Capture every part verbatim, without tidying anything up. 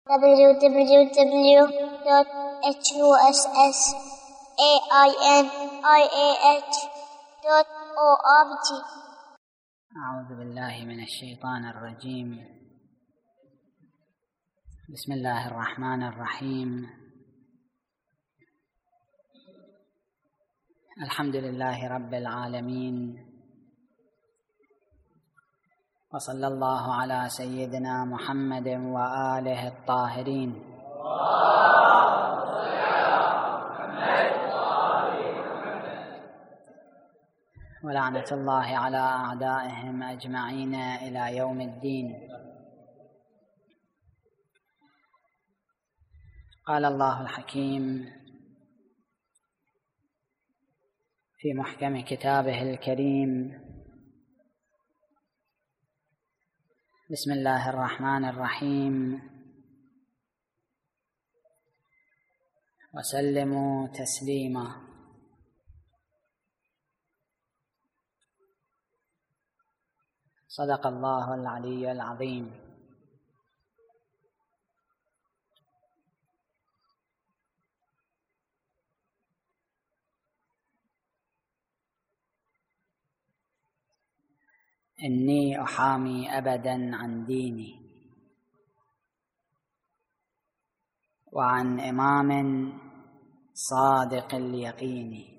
w w w dot huss ainiah dot org. أعوذ بالله من الشيطان الرجيم. بسم الله الرحمن الرحيم. الحمد لله رب العالمين، وصلى الله على سيدنا محمد وآله الطاهرين. ولعنة الله على أعدائهم أجمعين إلى يوم الدين. قال الله الحكيم في محكم كتابه الكريم: بسم الله الرحمن الرحيم، وسلموا تسليما. صدق الله العلي العظيم. إني أحامي أبدا عن ديني وعن إمام صادق اليقين.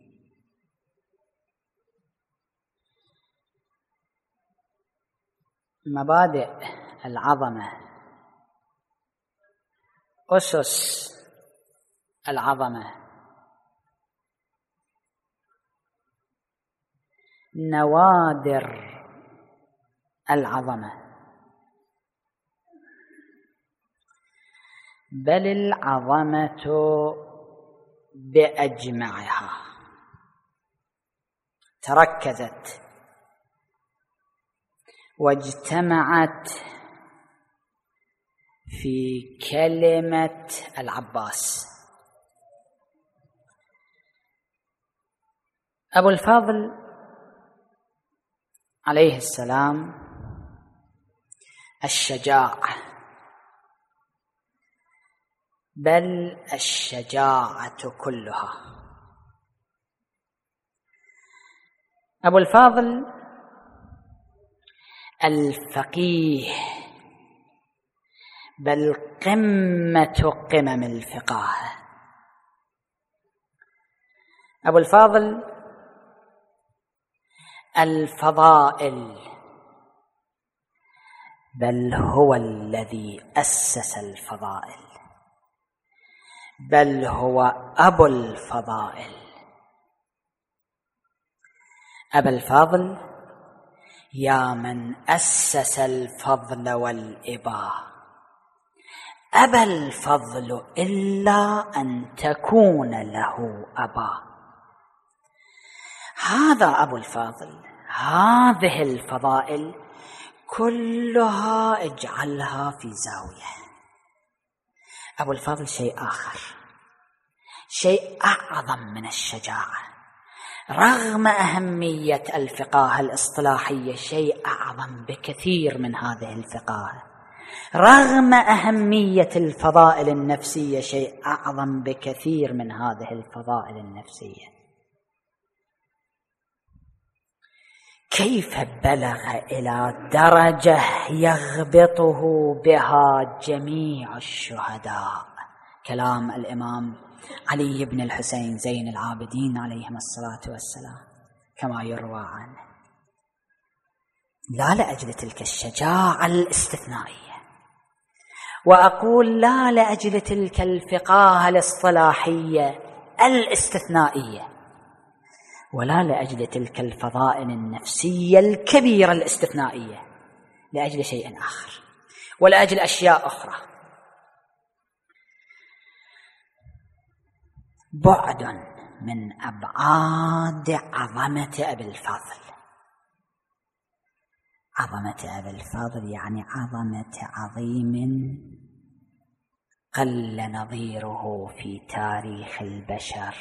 مبادئ العظمة، أسس العظمة، نوادر العظمة، بل العظمة بأجمعها تركزت واجتمعت في كلمة العباس. أبو الفضل عليه السلام الشجاع، بل الشجاعة كلها. أبو الفضل الفقيه، بل قمة قمم الفقاهة. أبو الفضل الفضائل، بل هو الذي أسس الفضائل، بل هو أبو الفضائل. أبا الفضل يا من أسس الفضل والإباء، أبى الفضل إلا أن تكون له أبا. هذا أبو الفضل. هذه الفضائل كلها اجعلها في زاوية. أبو الفضل شيء آخر، شيء أعظم من الشجاعة. رغم أهمية الفقاهة الاصطلاحية، شيء أعظم بكثير من هذه الفقاهة. رغم أهمية الفضائل النفسية، شيء أعظم بكثير من هذه الفضائل النفسية. كيف بلغ إلى درجة يغبطه بها جميع الشهداء؟ كلام الإمام علي بن الحسين زين العابدين عليهم الصلاة والسلام كما يروى عنه: لا لأجل تلك الشجاعة الاستثنائية، وأقول لا لأجل تلك الفقاهة الاصطلاحية الاستثنائية، ولا لأجل تلك الفضائل النفسية الكبيرة الاستثنائية، لأجل شيء آخر ولأجل أشياء أخرى. بعد من أبعاد عظمة أبي الفضل. عظمة أبي الفضل يعني عظمة عظيم قل نظيره في تاريخ البشر.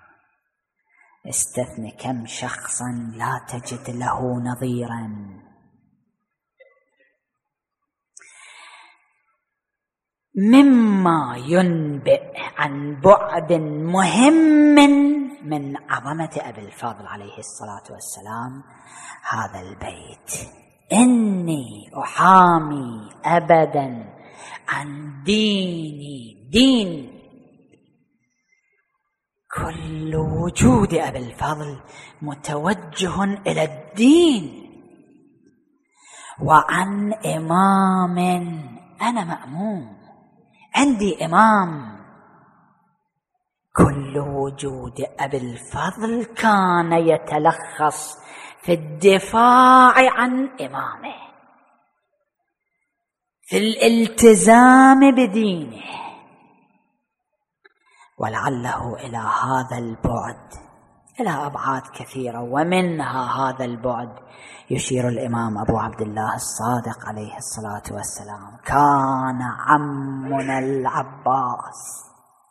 استثن كم شخصا لا تجد له نظيرا. مما ينبئ عن بعد مهم من عظمة أبي الفضل عليه الصلاة والسلام هذا البيت: إني أحامي أبدا عن ديني دين. كل وجود أبي الفضل متوجه إلى الدين، وعن إمام أنا مأموم، عندي إمام. كل وجود أبي الفضل كان يتلخص في الدفاع عن إمامه، في الالتزام بدينه. ولعله إلى هذا البعد، إلى أبعاد كثيرة، ومنها هذا البعد يشير الإمام أبو عبد الله الصادق عليه الصلاة والسلام: كان عمنا العباس.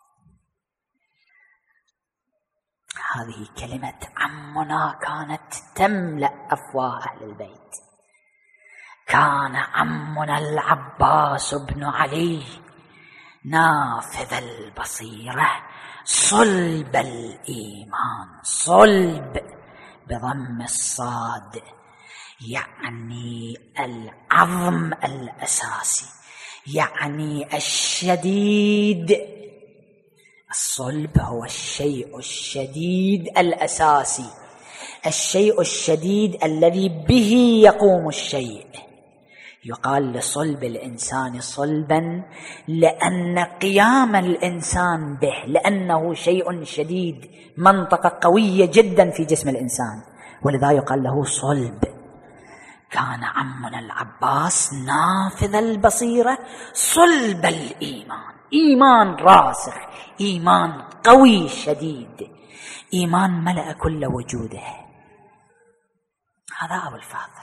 هذه كلمة عمنا كانت تملأ أفواه أهل البيت. كان عمنا العباس بن علي نافذ البصيرة صلب الإيمان، صلب بضم الصاد، يعني العظم الأساسي، يعني الشديد. الصلب هو الشيء الشديد الأساسي، الشيء الشديد الذي به يقوم الشيء. يقال لصلب الإنسان صلبا لأن قيام الإنسان به، لأنه شيء شديد، منطقة قوية جدا في جسم الإنسان، ولذا يقال له صلب. كان عمنا العباس نافذ البصيرة صلب الإيمان، إيمان راسخ، إيمان قوي شديد، إيمان ملأ كل وجوده. هذا أبو الفاضل.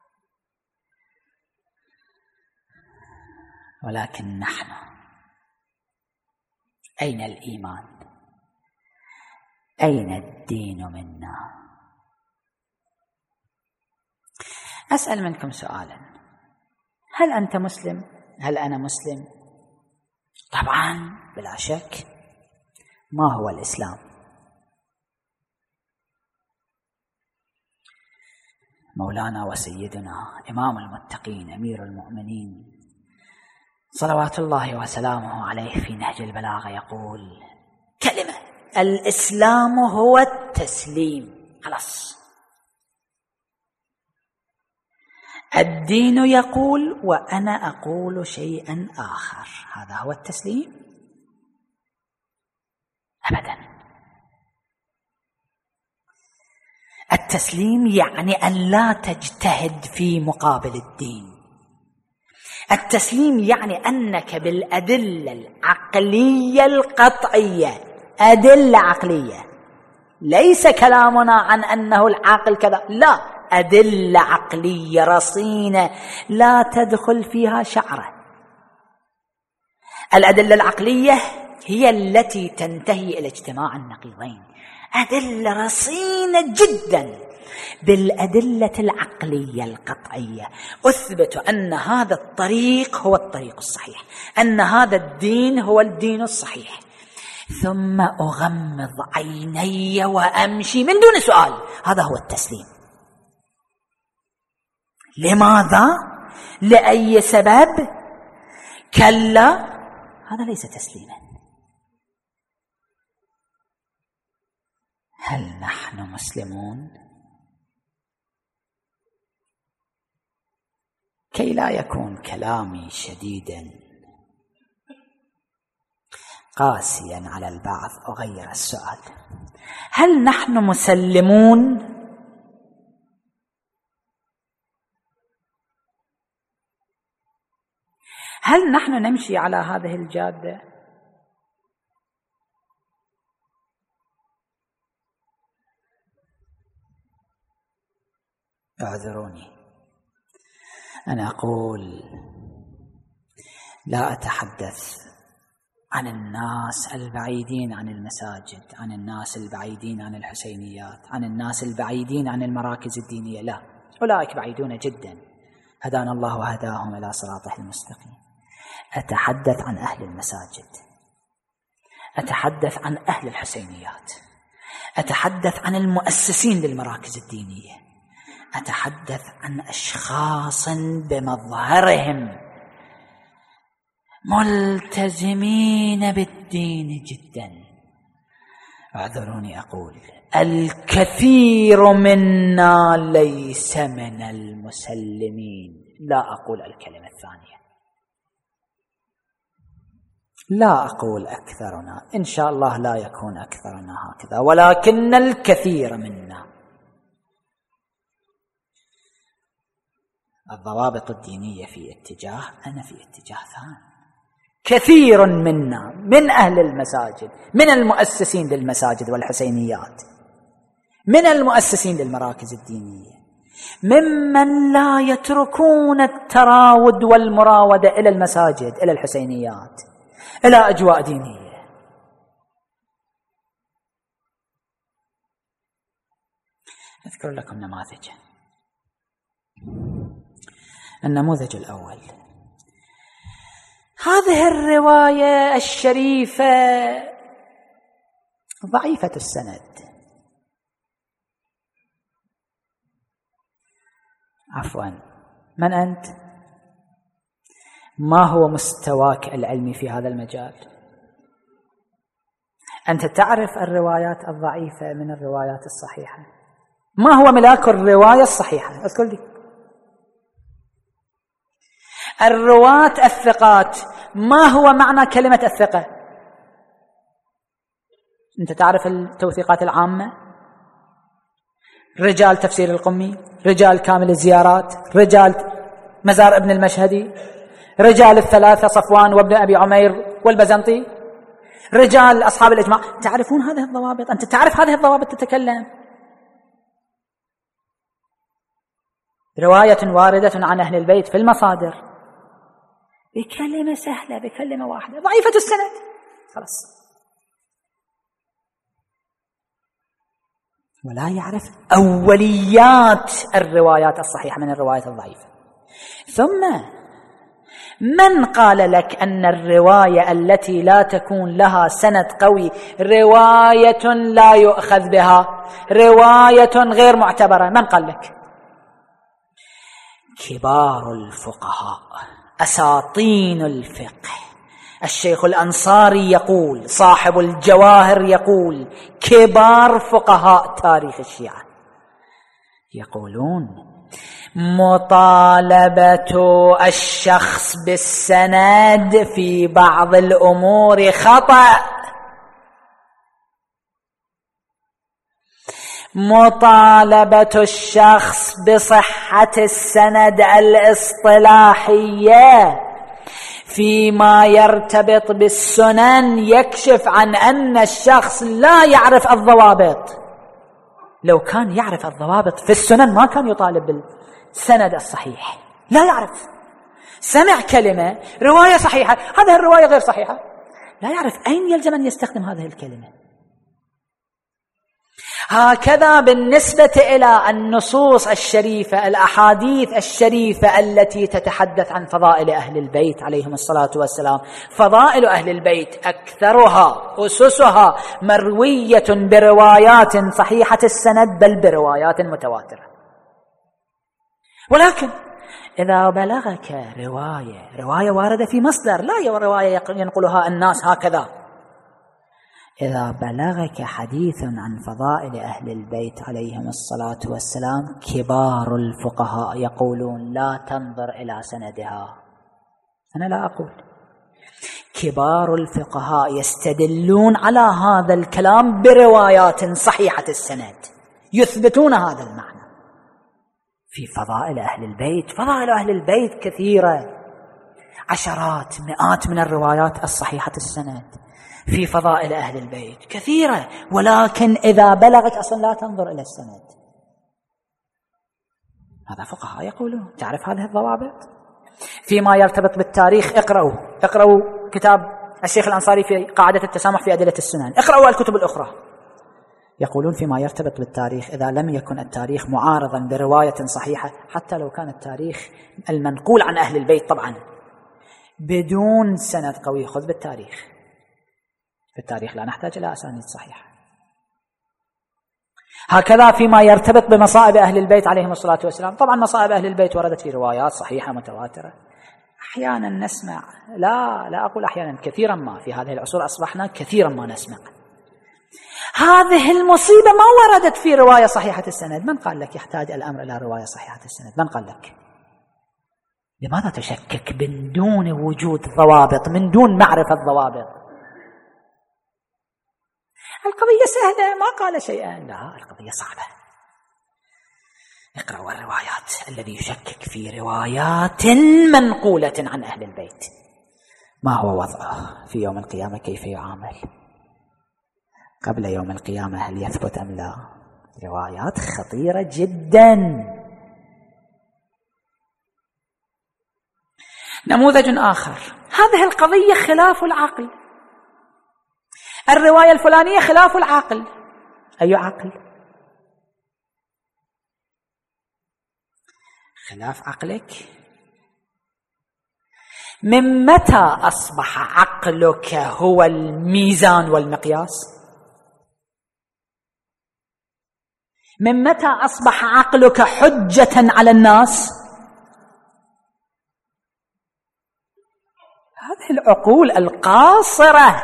ولكن نحن أين الإيمان؟ أين الدين منا؟ أسأل منكم سؤالا: هل أنت مسلم؟ هل أنا مسلم؟ طبعا بلا شك. ما هو الإسلام؟ مولانا وسيدنا إمام المتقين أمير المؤمنين صلوات الله وسلامه عليه في نهج البلاغة يقول كلمة: الإسلام هو التسليم. خلاص. الدين يقول وأنا أقول شيئا آخر، هذا هو التسليم؟ أبدا. التسليم يعني أن لا تجتهد في مقابل الدين. التسليم يعني أنك بالأدلة العقلية القطعية، أدلة عقلية، ليس كلامنا عن أنه العاقل كذا، لا، أدلة عقلية رصينة لا تدخل فيها شعرة. الأدلة العقلية هي التي تنتهي إلى اجتماع النقيضين، أدلة رصينة جدا. بالأدلة العقلية القطعية أثبت أن هذا الطريق هو الطريق الصحيح، أن هذا الدين هو الدين الصحيح، ثم أغمض عيني وأمشي من دون سؤال. هذا هو التسليم. لماذا؟ لأي سبب؟ كلا، هذا ليس تسليما. هل نحن مسلمون؟ كي لا يكون كلامي شديدا قاسيا على البعض أغير السؤال: هل نحن مسلمون؟ هل نحن نمشي على هذه الجادة؟ اعذروني، أنا أقول لا أتحدث عن الناس البعيدين عن المساجد، عن الناس البعيدين عن الحسينيات، عن الناس البعيدين عن المراكز الدينية، لا، أولئك بعيدون جدا، هدانا الله وهداهم إلى صراطه المستقيم. أتحدث عن أهل المساجد، أتحدث عن أهل الحسينيات، أتحدث عن المؤسسين للمراكز الدينية، أتحدث عن أشخاص بمظهرهم ملتزمين بالدين جدا. اعذروني أقول الكثير منا ليس من المسلمين، لا أقول الكلمة الثانية، لا أقول أكثرنا، إن شاء الله لا يكون أكثرنا هكذا، ولكن الكثير منا. الضوابط الدينية في اتجاه، أنا في اتجاه ثاني. كثير منا من أهل المساجد، من المؤسسين للمساجد والحسينيات، من المؤسسين للمراكز الدينية، ممن لا يتركون التراود والمراودة إلى المساجد، إلى الحسينيات، إلى أجواء دينية. أذكر لكم نماذج. النموذج الأول، هذه الرواية الشريفة ضعيفة السند، عفوا، من أنت؟ ما هو مستواك العلمي في هذا المجال؟ أنت تعرف الروايات الضعيفة من الروايات الصحيحة؟ ما هو ملاك الرواية الصحيحة؟ اذكر لي. الرواة الثقات، ما هو معنى كلمة الثقة؟ أنت تعرف التوثيقات العامة؟ رجال تفسير القمي، رجال كامل الزيارات، رجال مزار ابن المشهدي، رجال الثلاثة صفوان وابن أبي عمير والبزنطي، رجال أصحاب الإجماع. تعرفون هذه الضوابط؟ أنت تعرف هذه الضوابط تتكلم؟ رواية واردة عن أهل البيت في المصادر بكلمة سهلة، بكلمة واحدة، ضعيفة السند، خلاص. ولا يعرف أوليات الروايات الصحيحة من الروايات الضعيفة. ثم من قال لك أن الرواية التي لا تكون لها سند قوي رواية لا يؤخذ بها، رواية غير معتبرة؟ من قال لك؟ كبار الفقهاء، أساطين الفقه. الشيخ الأنصاري يقول، صاحب الجواهر يقول، كبار فقهاء تاريخ الشيعة يقولون مطالبة الشخص بالسند في بعض الأمور خطأ، مطالبة الشخص بصحة السند الاصطلاحية فيما يرتبط بالسنن يكشف عن أن الشخص لا يعرف الضوابط. لو كان يعرف الضوابط في السنن ما كان يطالب بالسند الصحيح، لا يعرف. سمع كلمة رواية صحيحة، هذه الرواية غير صحيحة، لا يعرف أين يلزم أن يستخدم هذه الكلمة. هكذا بالنسبة إلى النصوص الشريفة، الأحاديث الشريفة التي تتحدث عن فضائل أهل البيت عليهم الصلاة والسلام. فضائل أهل البيت أكثرها أسسها مروية بروايات صحيحة السند، بل بروايات متواترة. ولكن إذا بلغك رواية رواية واردة في مصدر، لا رواية ينقلها الناس هكذا، إذا بلغك حديث عن فضائل أهل البيت عليهم الصلاة والسلام، كبار الفقهاء يقولون لا تنظر إلى سندها. أنا لا أقول، كبار الفقهاء يستدلون على هذا الكلام بروايات صحيحة السند يثبتون هذا المعنى في فضائل أهل البيت. فضائل أهل البيت كثيرة، عشرات مئات من الروايات الصحيحة السند في فضائل أهل البيت كثيرة، ولكن إذا بلغت أصلا لا تنظر إلى السند. هذا فقهاء يقولون. تعرف هذه الضوابط؟ فيما يرتبط بالتاريخ اقرأوا اقرأوا كتاب الشيخ الأنصاري في قاعدة التسامح في أدلة السنن، اقرأوا الكتب الأخرى. يقولون فيما يرتبط بالتاريخ إذا لم يكن التاريخ معارضا برواية صحيحة، حتى لو كان التاريخ المنقول عن أهل البيت طبعا بدون سند قوي. خذ بالتاريخ، في التاريخ لا نحتاج إلى أسانيد صحيحة. هكذا فيما يرتبط بمصائب أهل البيت عليهم الصلاة والسلام. طبعا مصائب أهل البيت وردت في روايات صحيحة متواترة. أحيانا نسمع، لا لا أقول أحيانا، كثيرا ما في هذه العصور أصبحنا كثيرا ما نسمع هذه المصيبة ما وردت في رواية صحيحة السند. من قال لك يحتاج الأمر إلى رواية صحيحة السند؟ من قال لك؟ لماذا تشكك من دون وجود ضوابط، من دون معرفة ضوابط؟ القضية سهلة، ما قال شيئا. لا، القضية صعبة. اقرأوا الروايات. الذي يشكك في روايات منقولة عن أهل البيت ما هو وضعه في يوم القيامة؟ كيف يعامل؟ قبل يوم القيامة هل يثبت أم لا؟ روايات خطيرة جدا. نموذج آخر، هذه القضية خلاف العقل. الرواية الفلانية خلاف العقل. أي عقل؟ خلاف عقلك. من متى أصبح عقلك هو الميزان والمقياس؟ من متى أصبح عقلك حجة على الناس؟ هذه العقول القاصرة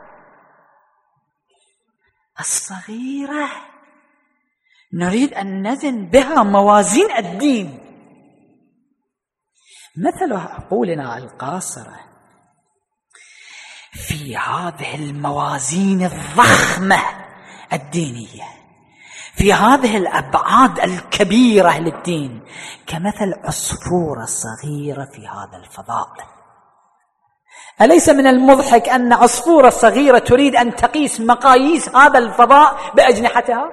الصغيرة نريد أن نزن بها موازين الدين. مثل عقولنا القاصرة في هذه الموازين الضخمة الدينية، في هذه الأبعاد الكبيرة للدين، كمثل عصفورة صغيرة في هذا الفضاء. أليس من المضحك أن عصفورة صغيرة تريد أن تقيس مقاييس هذا الفضاء بأجنحتها؟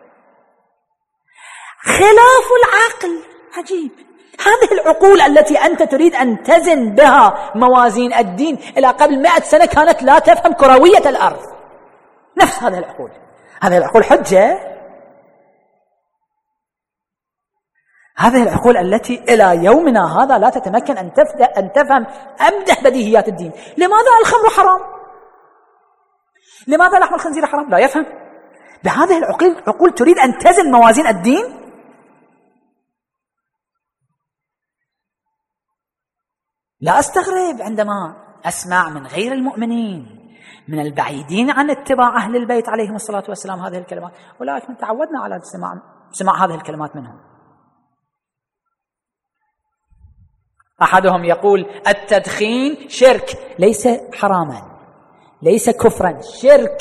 خلاف العقل. عجيب. هذه العقول التي أنت تريد أن تزن بها موازين الدين إلى قبل مئة سنة كانت لا تفهم كروية الأرض. نفس هذه العقول. هذه العقول حجة. هذه العقول التي إلى يومنا هذا لا تتمكن أن أن تفهم أمدح بديهيات الدين. لماذا الخمر حرام؟ لماذا لحم الخنزير حرام؟ لا يفهم. بهذه العقول عقول تريد أن تزن موازين الدين. لا أستغرب عندما أسمع من غير المؤمنين، من البعيدين عن اتباع أهل البيت عليهم الصلاة والسلام هذه الكلمات، ولكن تعودنا على سماع سماع هذه الكلمات منهم. أحدهم يقول التدخين شرك، ليس حراما، ليس كفرا، شرك.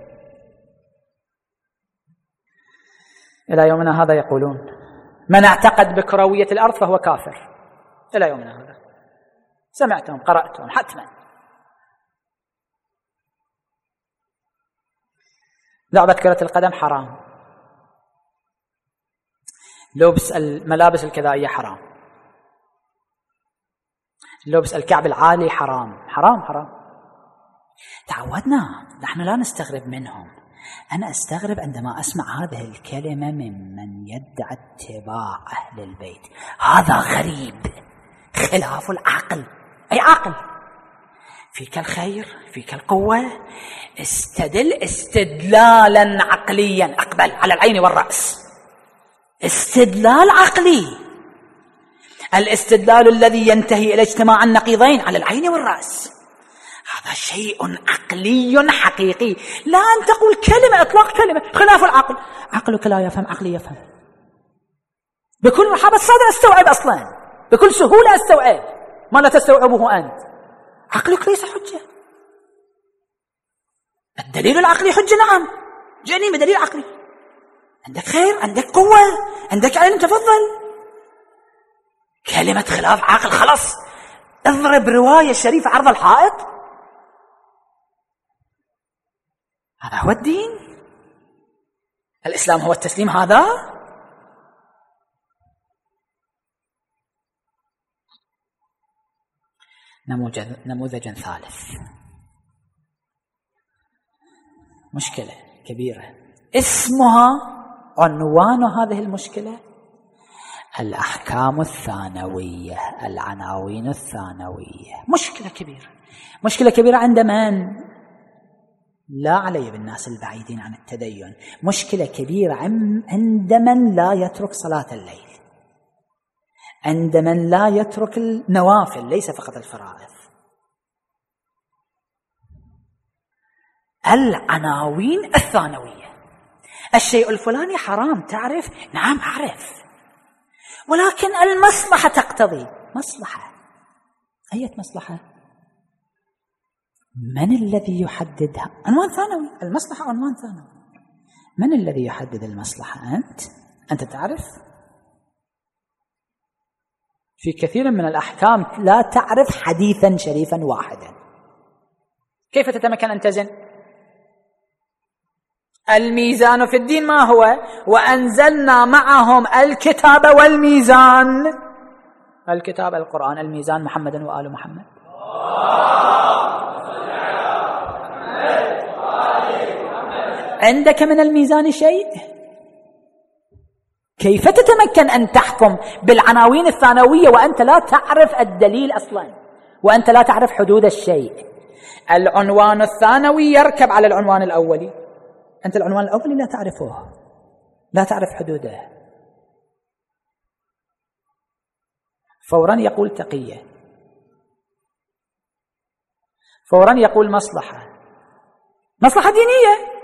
إلى يومنا هذا يقولون من اعتقد بكروية الأرض فهو كافر. إلى يومنا هذا سمعتهم، قرأتهم حتما. لعبة كرة القدم حرام، لبس الملابس الكذائية حرام، لبس الكعب العالي حرام، حرام حرام. تعودنا، نحن لا نستغرب منهم. أنا أستغرب عندما أسمع هذه الكلمة ممن يدعي اتباع أهل البيت. هذا غريب، خلاف العقل. أي عقل؟ فيك الخير، فيك القوة، استدل استدلالا عقليا، أقبل على العين والرأس، استدلال عقلي. الاستدلال الذي ينتهي إلى اجتماع النقيضين على العين والرأس، هذا شيء عقلي حقيقي. لا أن تقول كلمة، إطلاق كلمة خلاف العقل. عقلك لا يفهم، عقلي يفهم. بكل رحابة الصدر أستوعب، أصلا بكل سهولة أستوعب ما لا تستوعبه أنت. عقلك ليس حجة. الدليل العقلي حجة، نعم، جئني بدليل عقلي. عندك خير، عندك قوة، عندك علم، تفضل. كلمة خلاف عقل، خلاص اضرب رواية شريفة عرض الحائط. هذا هو الدين؟ الإسلام هو التسليم هذا؟ نموذج نموذج ثالث، مشكلة كبيرة اسمها، عنوان هذه المشكلة الأحكام الثانوية، العناوين الثانوية، مشكلة كبيرة، مشكلة كبيرة عند من؟ لا علي بالناس البعيدين عن التدين، مشكلة كبيرة عند من لا يترك صلاة الليل، عند من لا يترك النوافل ليس فقط الفرائض. العناوين الثانوية، الشيء الفلاني حرام، تعرف؟ نعم أعرف، ولكن المصلحة تقتضي. مصلحة؟ أية مصلحة؟ من الذي يحددها؟ عنوان ثانوي، المصلحة عنوان ثانوي. من الذي يحدد المصلحة؟ أنت؟ أنت تعرف؟ في كثير من الأحكام لا تعرف حديثا شريفا واحدا. كيف تتمكن أن تزن؟ الميزان في الدين ما هو؟ وأنزلنا معهم الكتاب والميزان. الكتاب القرآن، الميزان محمد وآل محمد. عندك من الميزان شيء؟ كيف تتمكن أن تحكم بالعناوين الثانوية وأنت لا تعرف الدليل أصلا، وأنت لا تعرف حدود الشيء؟ العنوان الثانوي يركب على العنوان الأولي، أنت العنوان الأولي لا تعرفه، لا تعرف حدوده. فورا يقول تقية، فورا يقول مصلحة، مصلحة دينية،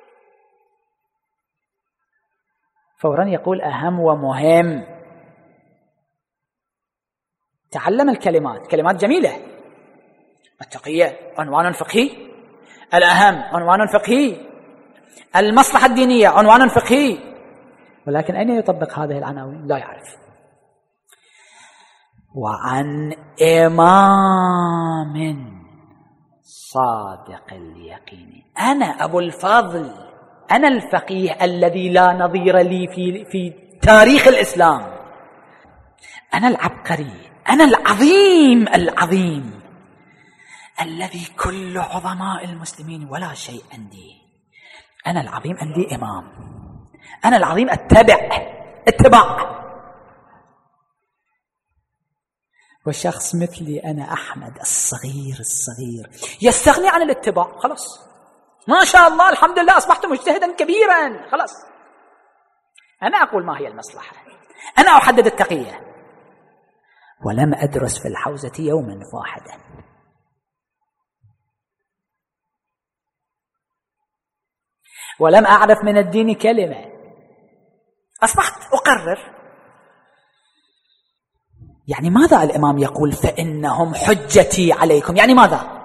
فورا يقول أهم ومهم. تعلم الكلمات، كلمات جميلة. التقية عنوان فقهي، الأهم عنوان فقهي، المصلحة الدينية عنوان فقهي، ولكن أين يطبق هذه العناوين؟ لا يعرف. وعن إمام صادق اليقين، أنا أبو الفضل، أنا الفقيه الذي لا نظير لي في, في تاريخ الإسلام، أنا العبقري، أنا العظيم العظيم الذي كل عظماء المسلمين ولا شيء عندي، أنا العظيم، عندي إمام، أنا العظيم، اتبع اتباع. وشخص مثلي أنا أحمد الصغير الصغير يستغني عن الاتباع، خلاص ما شاء الله الحمد لله أصبحت مجتهدا كبيرا، خلاص. أنا أقول ما هي المصلحة، أنا أحدد التقية، ولم أدرس في الحوزة يوما واحدا. ولم أعرف من الدين كلمة، أصبحت أقرر. يعني ماذا الإمام يقول فإنهم حجتي عليكم؟ يعني ماذا؟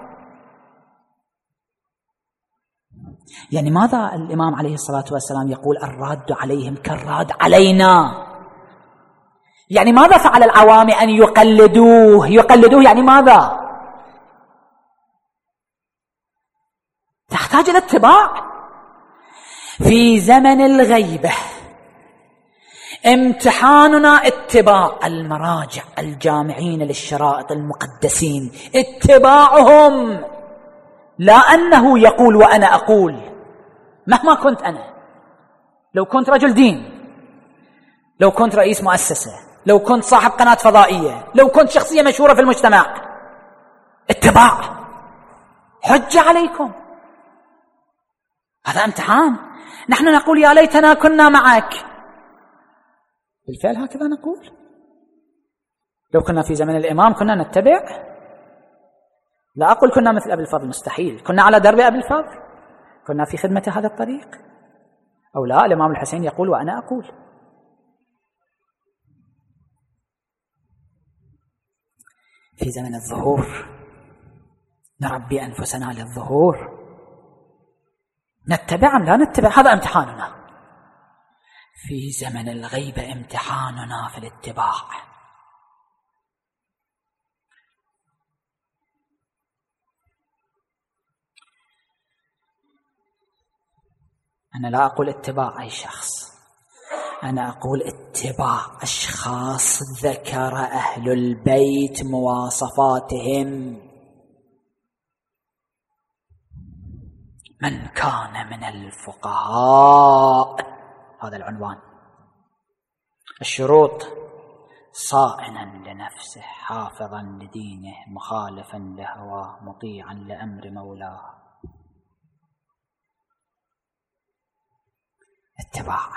يعني ماذا الإمام عليه الصلاة والسلام يقول الراد عليهم كالراد علينا؟ يعني ماذا فعل العوام أن يقلدوه؟ يقلدوه يعني ماذا؟ تحتاج إلى اتباع. في زمن الغيبة امتحاننا اتباع المراجع الجامعين للشرائط المقدسين، اتباعهم، لا أنه يقول وأنا أقول. مهما كنت أنا، لو كنت رجل دين، لو كنت رئيس مؤسسة، لو كنت صاحب قناة فضائية، لو كنت شخصية مشهورة في المجتمع، اتباع، حجة عليكم. هذا امتحان. نحن نقول يا ليتنا كنا معك، بالفعل هكذا نقول. لو كنا في زمن الإمام كنا نتبع، لا أقول كنا مثل أبي الفضل، مستحيل، كنا على درب أبي الفضل، كنا في خدمة هذا الطريق، أو لا. الإمام الحسين يقول وأنا أقول. في زمن الظهور نربي أنفسنا للظهور، نتبع أم لا نتبع؟ هذا امتحاننا. في زمن الغيبة امتحاننا في الاتباع. أنا لا أقول اتباع أي شخص، أنا أقول اتباع أشخاص ذكر أهل البيت مواصفاتهم. من كان من الفقهاء، هذا العنوان. الشروط صائنا لنفسه حافظا لدينه مخالفا لهواه مطيعا لأمر مولاه. اتباع.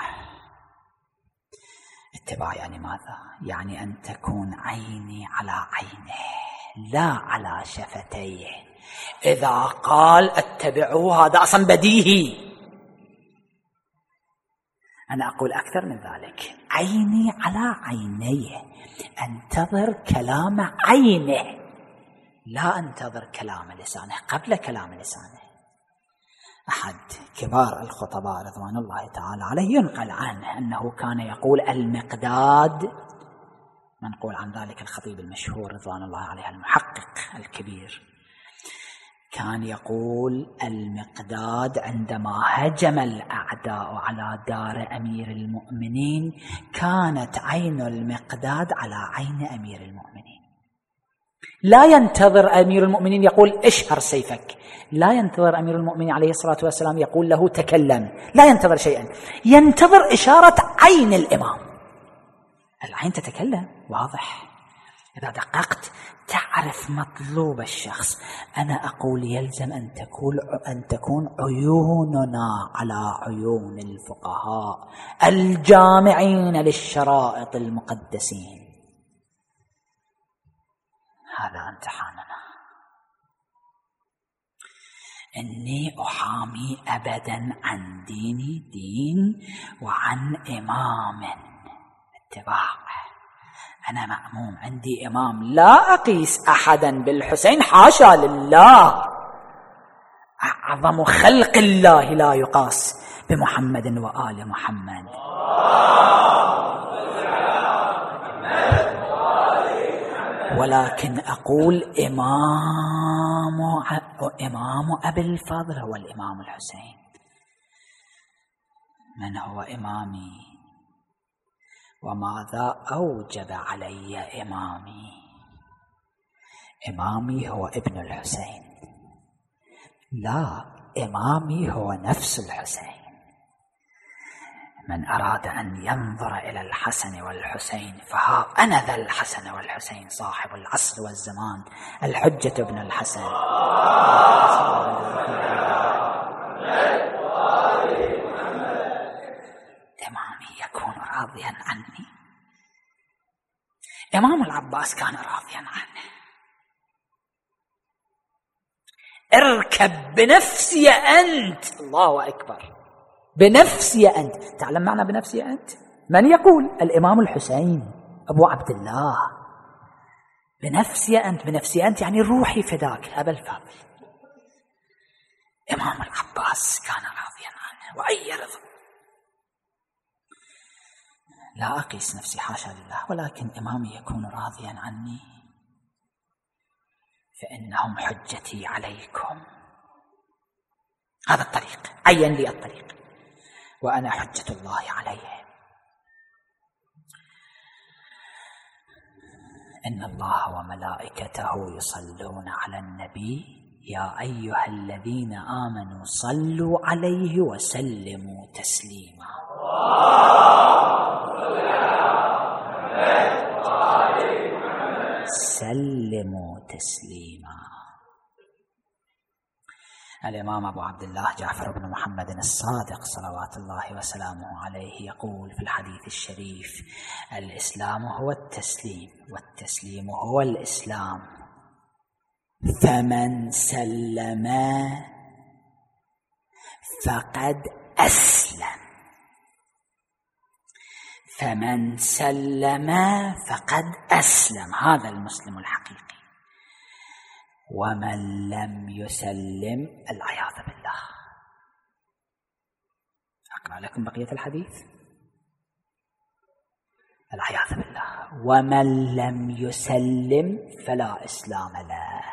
اتباع يعني ماذا؟ يعني أن تكون عيني على عينه لا على شفتيه. إذا قال اتبعوه هذا أصلا بديهي. أنا أقول أكثر من ذلك، عيني على عينيه، أنتظر كلام عينه لا أنتظر كلام لسانه قبل كلام لسانه. أحد كبار الخطباء رضوان الله تعالى عليه ينقل عنه أنه كان يقول المقداد، منقول عن ذلك الخطيب المشهور رضوان الله عليه المحقق الكبير، كان يقول المقداد عندما هجم الأعداء على دار أمير المؤمنين كانت عين المقداد على عين أمير المؤمنين. لا ينتظر أمير المؤمنين يقول اشهر سيفك، لا ينتظر أمير المؤمنين عليه الصلاة والسلام يقول له تكلم، لا ينتظر شيئا، ينتظر إشارة عين الإمام. العين تتكلم واضح. إذا دققت تعرف مطلوب الشخص. أنا أقول يلزم أن تكون أن تكون عيوننا على عيون الفقهاء الجامعين للشرائط المقدسين. هذا امتحاننا. إني أحامي أبدا عن ديني دين وعن إمام اتباع. أنا مأموم عندي إمام، لا أقيس أحدا بالحسين، حاشا لله، أعظم خلق الله لا يقاس بمحمد وآل محمد. ولكن أقول إمام إمام أبي الفضل هو الإمام الحسين. من هو إمامي وماذا أوجب علي إمامي؟ إمامي هو ابن الحسين، لا إمامي هو نفس الحسين. من أراد أن ينظر إلى الحسن والحسين فها أنا ذا الحسن والحسين صاحب العصر والزمان الحجة ابن الحسن. إمامي يكون راضيا عني. إمام العباس كان راضيا عنه. اركب بنفسي أنت، الله أكبر، بنفسي أنت. تعلم معنى بنفسي أنت؟ من يقول؟ الإمام الحسين أبو عبد الله. بنفسي أنت، بنفسي أنت يعني روحي فداك أبا الفضل. إمام العباس كان راضيا عنه وأي رضا. لا أقيس نفسي حاشا لله، ولكن إمامي يكون راضيا عني فإنهم حجتي عليكم. هذا الطريق، عين لي الطريق وأنا حجة الله عليهم. إن الله وملائكته يصلون على النبي يا أيها الذين آمنوا صلوا عليه وسلموا تسليما. سلموا تسليما. الإمام أبو عبد الله جعفر بن محمد الصادق صلوات الله وسلامه عليه يقول في الحديث الشريف: الإسلام هو التسليم والتسليم هو الإسلام، فمن سلم فقد أسلم. فمن سلم فقد أسلم، هذا المسلم الحقيقي. ومن لم يسلم العياذ بالله. أقرأ لكم بقية الحديث. العياذ بالله. ومن لم يسلم فلا إسلام له.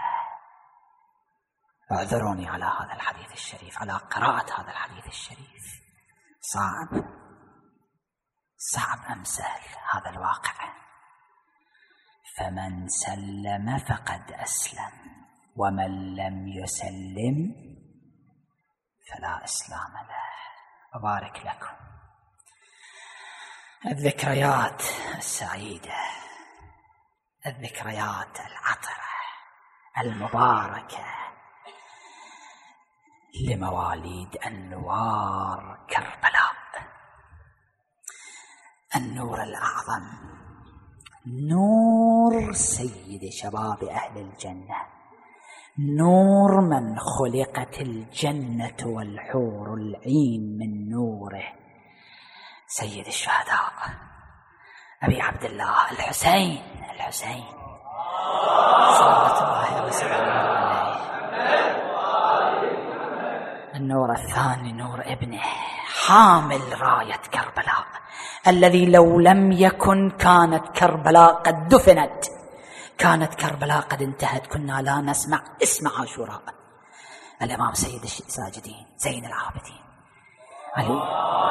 اعذروني على هذا الحديث الشريف، على قراءة هذا الحديث الشريف. صعب صعب أم سهل هذا الواقع. فمن سلم فقد أسلم ومن لم يسلم فلا إسلام له. أبارك لكم الذكريات السعيدة الذكريات العطرة المباركة لمواليد أنوار كربلاء، النور الأعظم، نور سيد شباب أهل الجنة، نور من خلقت الجنة والحور العين من نوره، سيد الشهداء أبي عبد الله الحسين الحسين صلوات الله وسلامه عليه. النور الثاني نور ابنه حامل راية كربلاء، الذي لو لم يكن كانت كربلاء قد دفنت، كانت كربلاء قد انتهت، كنا لا نسمع اسم عاشوراء. الإمام سيد الساجدين زين العابدين علي.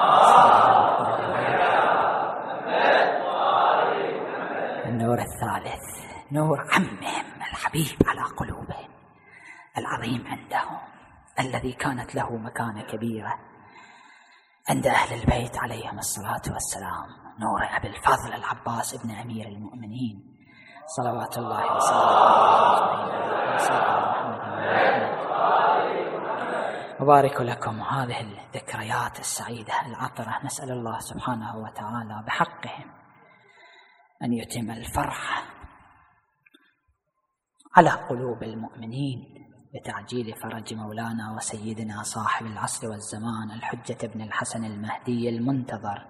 النور الثالث نور عمهم الحبيب على قلوبهم العظيم عندهم، الذي كانت له مكانة كبيرة عند أهل البيت عليهم الصلاة والسلام، نور أبي الفضل العباس ابن أمير المؤمنين صلوات الله وسلامه. أبارك لكم هذه الذكريات السعيدة العطرة، نسأل الله سبحانه وتعالى بحقهم أن يتم الفرح على قلوب المؤمنين بتعجيل فرج مولانا وسيدنا صاحب العصر والزمان الحجة ابن الحسن المهدي المنتظر.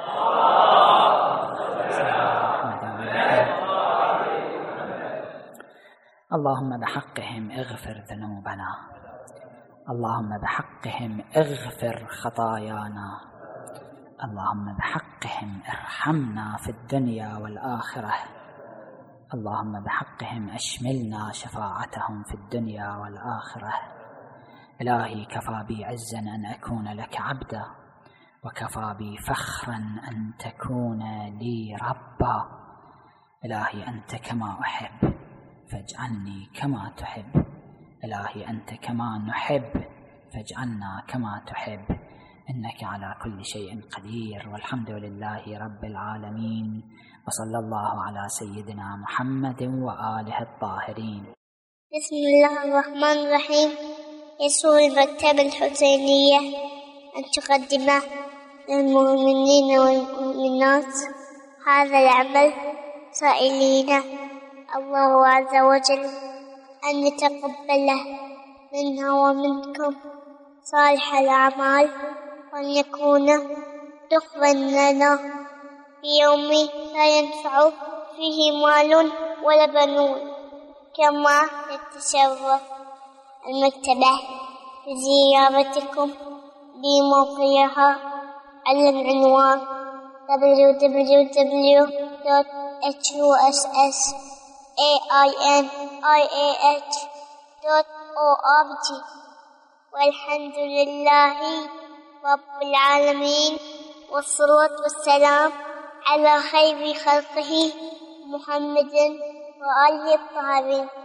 اللهم بحقهم اغفر ذنوبنا، اللهم بحقهم اغفر خطايانا، اللهم بحقهم ارحمنا في الدنيا والآخرة، اللهم بحقهم أشملنا شفاعتهم في الدنيا والآخرة. إلهي كفى بي عزا أن أكون لك عبدا، وكفى بي فخرا أن تكون لي ربا. إلهي أنت كما أحب فاجعلني كما تحب، إلهي أنت كما نحب فاجعلنا كما تحب، إنك على كل شيء قدير، والحمد لله رب العالمين، وصلى الله على سيدنا محمد وآله الطاهرين. بسم الله الرحمن الرحيم. يسر المكتبة الحسينية أن تقدم للمؤمنين والمؤمنات هذا العمل، سائلين الله عز وجل أن يتقبله منا ومنكم صالح الأعمال، وأن يكون دخلا لنا في يوم لا ينفع فيه مال ولا بنون. كما يتشرف المكتبة بزيارتكم بموقعها على العنوان دبليو دبليو دبليو دوت إتش يو إس إس إيه آي إن آي إيه إتش دوت أو آر جي. والحمد لله رب العالمين، والصلاة والسلام على خير خلقه محمد وآله الطاهرين.